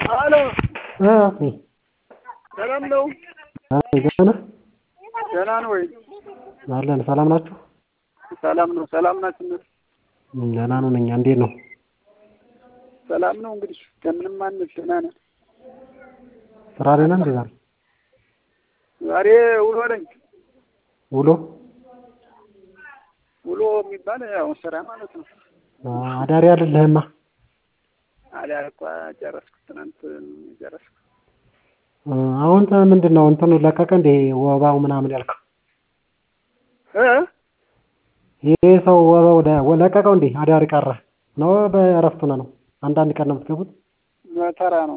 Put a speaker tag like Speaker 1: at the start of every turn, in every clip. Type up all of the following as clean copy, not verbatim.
Speaker 1: አሎ
Speaker 2: ኦኬ
Speaker 1: ሰላም ነው? ደህና ነው ወይ?
Speaker 2: አለን። ሰላም ናችሁ?
Speaker 1: ሰላም ነው። ሰላም ናችሁ?
Speaker 2: ደህና ነን እኛ። እንዴት ነው?
Speaker 1: ሰላም ነው። እንግዲህ ከምንም አንል ደህና ነን።
Speaker 2: ስራ ላይ ነን እንዴ?
Speaker 1: ዛሬ ውሎ ነኝ። ውሎ የሚባል ያው ስራ ማለት ነው።
Speaker 2: አዳሪ አይደለህማ?
Speaker 1: አዳሪ እኮ ጨረስኩ፣ ትናንት ጨረስኩ።
Speaker 2: አሁን ምንድነው እንትኑ ለቀቀ እንዴ ወባው ምናምን ያልከው? ይሄ ሰው ወባው ለቀቀው እንዴ? አዳሪ ቀረ ነው በእረፍት ነው? አንዳንድ ቀን ነው የምትገቡት?
Speaker 1: በተራ ነው።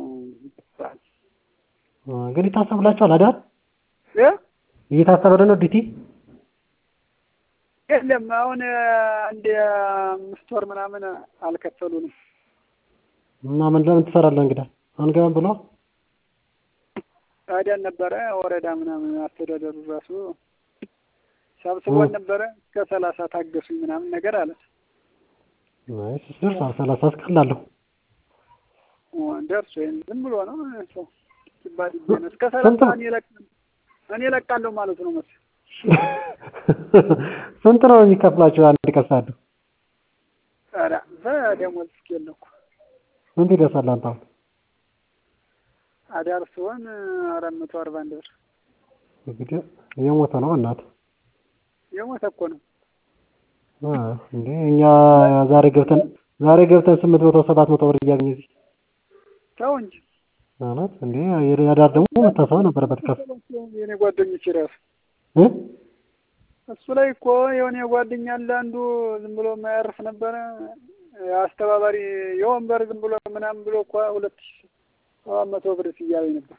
Speaker 2: ግን ይታሰብላችኋል አዳር? እየታሰበልን ነው ዲቲ?
Speaker 1: የለም አሁን አንድ 5 ወር ምናምን አልከፈሉንም።
Speaker 2: እና ምን ለምን ትሰራለህ እንግዲህ? አንገባም ብሎ
Speaker 1: ታዲያ ነበረ ወረዳ ምናምን አስተዳደሩ ራሱ ሰብስቦን ነበረ እስከ 30 ታገሱኝ ምናምን ነገር አለ።
Speaker 2: አይ ሲስተር 30 አስቀላለሁ
Speaker 1: ደርሶ ዝም ብሎ ነው ሰው ሲባል እስከ 30 እኔ እለቃለሁ ማለት ነው መሰለኝ።
Speaker 2: ስንት ነው የሚከፍላችሁ አንድ ቀን ሰዓት?
Speaker 1: ኧረ በደሞዝ እስኪየለኩ
Speaker 2: ስንት ይደርሳል አንተ አሁን?
Speaker 1: አዳር ሲሆን 441 ብር።
Speaker 2: እንግዲህ የሞተ ነው እናት።
Speaker 1: የሞተ እኮ ነው።
Speaker 2: እንዴ እኛ ዛሬ ገብተን 800 700 ብር እያገኘ እዚህ
Speaker 1: ተው እንጂ
Speaker 2: ማለት እንዴ የአዳር ደግሞ መታሰብ ነበረበት። ከፍ
Speaker 1: የኔ ጓደኞች ራሱ እሱ ላይ እኮ የሆነ ጓደኛ አለ አንዱ ዝም ብሎ የማያርፍ ነበረ። አስተባባሪ የወንበር ዝም ብሎ ምናምን ብሎ እኮ 2700 ብር ሲያለኝ ነበር።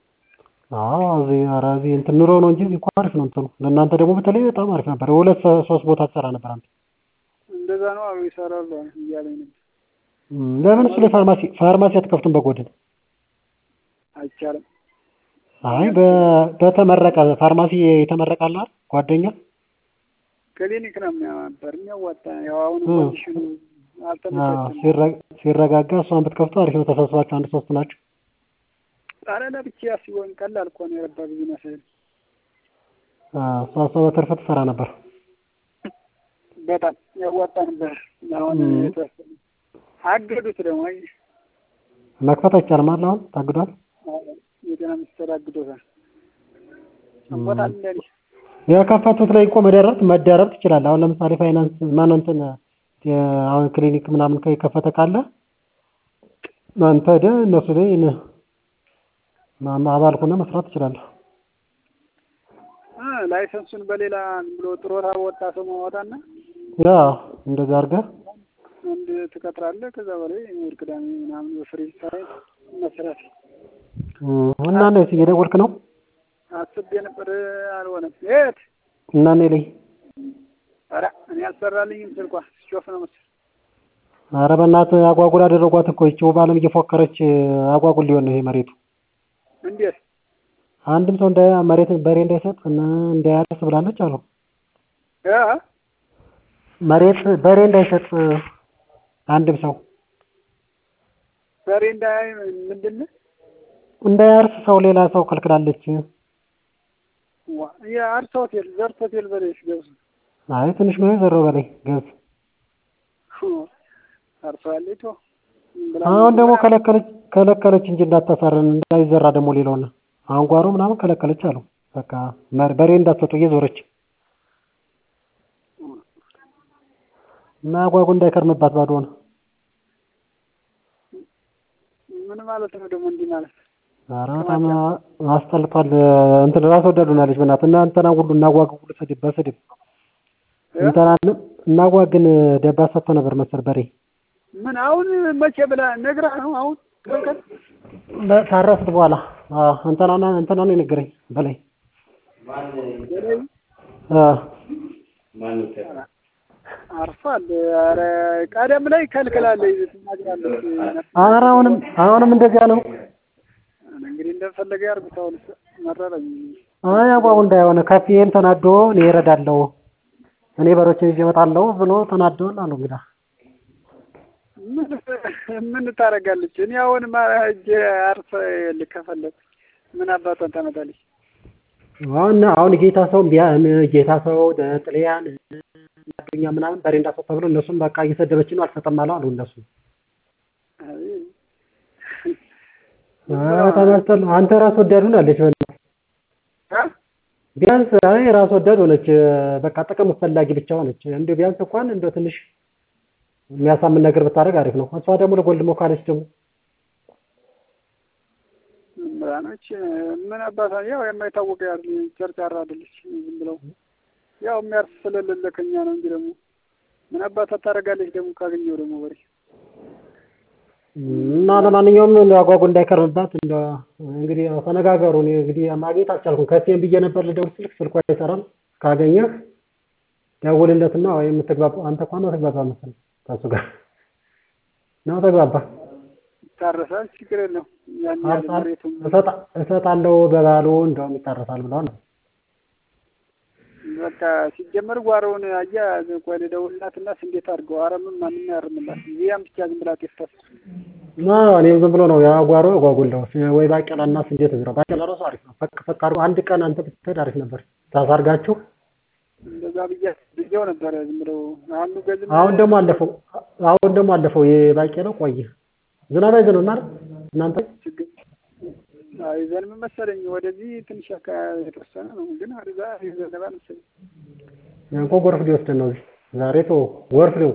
Speaker 2: እዚህ እንትን ኑሮ ነው እንጂ እኮ አሪፍ ነው እንትኑ። ለእናንተ ደግሞ በተለይ በጣም አሪፍ ነበር። 2-3 ቦታ ትሰራ ነበር አንተ።
Speaker 1: እንደዛ ነው አሉ ይሰራሉ እያለኝ ነበር።
Speaker 2: ለምን እሱ ፋርማሲ አትከፍቱም በጎድን?
Speaker 1: አይቻልም።
Speaker 2: አይ በተመረቀ ፋርማሲ የተመረቀ ጓደኛ
Speaker 1: ክሊኒክ ነው የሚያዋጣ። ያው አሁን ኮንዲሽኑ አልተመቸኝም።
Speaker 2: ሲረጋጋ እሷን ብትከፍቱ አሪፍ ነው። ተሰብስባችሁ 1-3 ናችሁ።
Speaker 1: ኧረ ለብቻ ሲሆን ቀላል እኮ ነው። የረባ ቢዝነስ አይደል?
Speaker 2: እሷ በትርፍ ትሰራ ነበር።
Speaker 1: በጣም ያዋጣ ነበር። አሁን የተወሰነ አገዱት ደግሞ። አይ
Speaker 2: መክፈት አይቻልም አይደል? አሁን ታግዷል።
Speaker 1: የጤና ሚኒስቴር አግዶታል። ሰንቦታል እንደኔ
Speaker 2: የከፈቱት ላይ እኮ መደረብ ትችላለህ። አሁን ለምሳሌ ፋይናንስ እንትን አሁን ክሊኒክ ምናምን ከከፈተ ካለ አንተ እነሱ ላይ አባል ሆነህ መስራት ትችላለህ።
Speaker 1: ላይሰንሱን በሌላ ብሎ ጥሮታ ወጣ ሰው ማውጣና
Speaker 2: እንደዛ አድርገህ
Speaker 1: አንድ ትቀጥራለህ። ከዛ በላይ እሑድ ቅዳሜ ምናምን በፍሪ ታይም መስራት።
Speaker 2: እና ነው እየደወልክ ነው?
Speaker 1: አስቤ ነበር አልሆነም። የት
Speaker 2: እና እኔ ላይ
Speaker 1: ኧረ እኔ አልሰራልኝም። ስልኳ ሾፍ ነው መሰለኝ።
Speaker 2: ኧረ በእናትህ አጓጉል አደረጓት እኮ ይቺው ባለም እየፎከረች አጓጉል ሊሆን ነው ይሄ መሬቱ።
Speaker 1: እንዴት
Speaker 2: አንድም ሰው መሬት በሬ እንዳይሰጥ እና እንዳያርስ ብላለች አሉ። መሬት በሬ እንዳይሰጥ አንድም ሰው
Speaker 1: በሬ ምንድን ነው
Speaker 2: እንዳያርስ ሰው ሌላ ሰው ከልክላለች።
Speaker 1: የአርሶ ሆቴል ዘርቶ ሆቴል በሬሽ ገብስ
Speaker 2: አይ ትንሽ ነው የዘራው በላይ ገብስ
Speaker 1: አርሶ ያለይቶ
Speaker 2: አሁን ደግሞ ከለከለች እንጂ እንዳታሳረን እንዳይዘራ ደግሞ ሌላው ነው አንጓሮ ምናምን ከለከለች አሉ። በቃ በሬ እንዳትሰጡ እየዞረች እና አጓጉ እንዳይከርምባት ባዶ ነው።
Speaker 1: ምን ማለት ነው ደግሞ እንዲህ ማለት?
Speaker 2: ኧረ በጣም አስጠልቷል። እንትን ራስ ወዳድ ሆናለች በእናትህ። እና እንትና ሁሉ እናጓግ ሁሉ በስድብ እናጓግን ደባ ሰጥቶ ነበር መሰል በሬ።
Speaker 1: ምን አሁን መቼ ብላ ነግራ ነው አሁን
Speaker 2: ታረስት በኋላ እንትና ነው የነገረኝ በላይ
Speaker 1: አርፏል። ኧረ ቀደም ላይ ከልክላለች ትናገራለች።
Speaker 2: ኧረ አሁንም እንደዚያ ነው።
Speaker 1: እንግዲህ እንደፈለገ ያርጉት። አሁን መረረኝ።
Speaker 2: አይ አባቡ እንዳይሆነ ከፊዬም ተናዶ እኔ እረዳለሁ እኔ በሮችን ይዤ እመጣለሁ ብሎ ተናዶል አሉ። እንግዲህ
Speaker 1: ምን ታደርጋለች? እኔ አሁን እጄ አርፈ ልከፈለት ምን አባቷን ታመጣለች?
Speaker 2: አሁን ጌታ ሰው ጥልያን ያገኛ ምናምን በሬንዳ ሰው ተብሎ እነሱም በቃ እየሰደበች ነው አልሰጠም አሉ እነሱ ተመስተል አንተ ራስ ወዳዱን አለች ቢያንስ ራስ ወዳድ ሆነች በቃ ጥቅም ፈላጊ ብቻ ሆነች እንደው ቢያንስ እንኳን እንደው ትንሽ የሚያሳምን ነገር ብታደርግ አሪፍ ነው እሷ ደግሞ ለጎልድሞ ካለች ደግሞ
Speaker 1: ምራኖች ምን አባታ ያው የማይታወቅ ያር ጨርጫራ አይደለች ዝም ብለው ያው የሚያርፍ ስለሌለ ከኛ ነው እንጂ ደግሞ ምን አባታ ታደርጋለች ደግሞ ካገኘው ደግሞ ወሬ
Speaker 2: እና ለማንኛውም አጓጉ እንዳይከርምባት እንግዲህ ተነጋገሩ ነው እንግዲህ ማግኘት አልቻልኩም ከሴም ብዬ ነበር ልደውል ስልኩ አይሰራም ካገኘህ ደውልለትና ወይ የምትግባባው አንተ እንኳን ነው ተግባባ መሰለኝ ታሱ ጋር ነው ተግባባ
Speaker 1: ታረሳል ችግር የለም ያን ያለሬቱም
Speaker 2: እሰጣለሁ በባሉ እንደውም ይታረሳል ብለዋል
Speaker 1: በቃ ሲጀመር ጓሮውን አያ ቆይ ደውልላትና እንዴት አድርገው አረምም ማንንም ያርምላት ይያም ብቻ ዝም ብላ ተፈስ
Speaker 2: እኔም ዝም ብሎ ነው ያ ጓሮ ጓጉለው ወይ ባቄላና እንዴት ዝራ ባቄላ ራሱ አሪፍ ነው ፈቅ አድርጎ አንድ ቀን አንተ ብትሄድ አሪፍ ነበር ታሳርጋችሁ
Speaker 1: እንደዛ ብዬው ነበር ዝም ብሎ
Speaker 2: አሁን ደግሞ አለፈው የባቄላው ቆየ ዝናብ አይዘንም ማለት እናንተ
Speaker 1: ችግር አይዘንም መሰለኝ ወደዚህ ትንሽ የተወሰነ ነው ግን አሪዛ ይዘነባ መሰለኝ
Speaker 2: ያንቆ ጎርፍ ሊወስደን ነው ዛሬ ጎርፍ ነው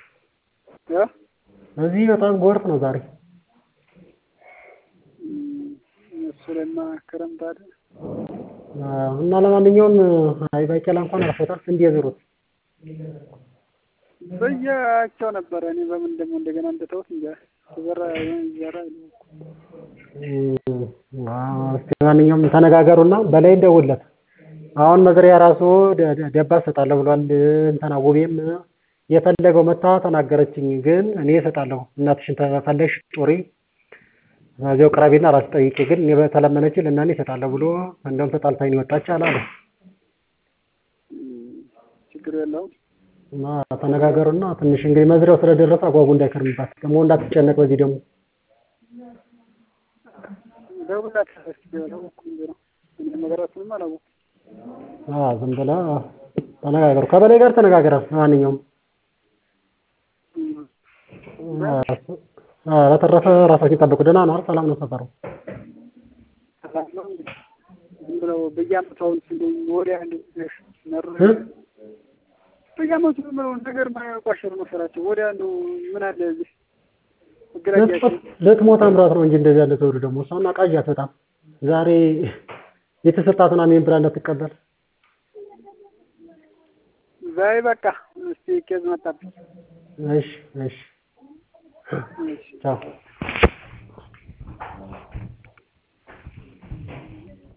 Speaker 2: እዚህ በጣም ጎርፍ ነው ዛሬ
Speaker 1: እሱለማ ክረምት አይደል
Speaker 2: እና ለማንኛውም ባቄላ እንኳን አልፎታል እንዴ ዘሩት
Speaker 1: በያቸው ነበር እኔ በምን ደግሞ እንደገና እንደተውት እንጃ ተዘራ ይዘራ
Speaker 2: ለማንኛውም ተነጋገሩና በላይ እንደውለት አሁን መዝሪያ ራሱ ደባ ሰጣለሁ ብሏል እንተና ውቤም የፈለገው መታ ተናገረችኝ ግን እኔ እሰጣለሁ እናትሽን ተፈለሽ ጦሪ አዘው ቅራቢና ራስ ጠይቄ ግን እኔ በተለመነች ለእናኔ እሰጣለሁ ብሎ እንደውም ተጣልታኝ ወጣች አላለ
Speaker 1: ችግር የለውም
Speaker 2: እና ተነጋገሩና ትንሽ እንግዲህ መዝሪያው ስለደረሰ አጓጉ እንዳይከርምባት ደግሞ እንዳትጨነቅ በዚህ ደግሞ
Speaker 1: ደውላት ነው ኩንጀራ ነገራችንም አላው
Speaker 2: ዝም ብላ ተነጋገሩ ከበላይ ጋር ተነጋገረ ማንኛውም በተረፈ ራሳችን ጠብቁ ደህና ነው ሰላም ነው ሰፈሩ
Speaker 1: ሰላም ነው ዝም ብለው በየአመታው ወዲያ ነር በየአመቱ ዝም ብለው ነገር ማያቋሽር መሰራቸው ወዲያ ነው ምን አለ እዚህ
Speaker 2: ለትሞት አምራት ነው እንጂ እንደዚህ ያለ ተወሩ ደግሞ እሷና ቃጃት በጣም ዛሬ የተሰጣቱን አሜን ብላ እንዳትቀበል
Speaker 1: ዛሬ በቃ እስቲ ኬዝ መጣብኝ
Speaker 2: እሺ ቻው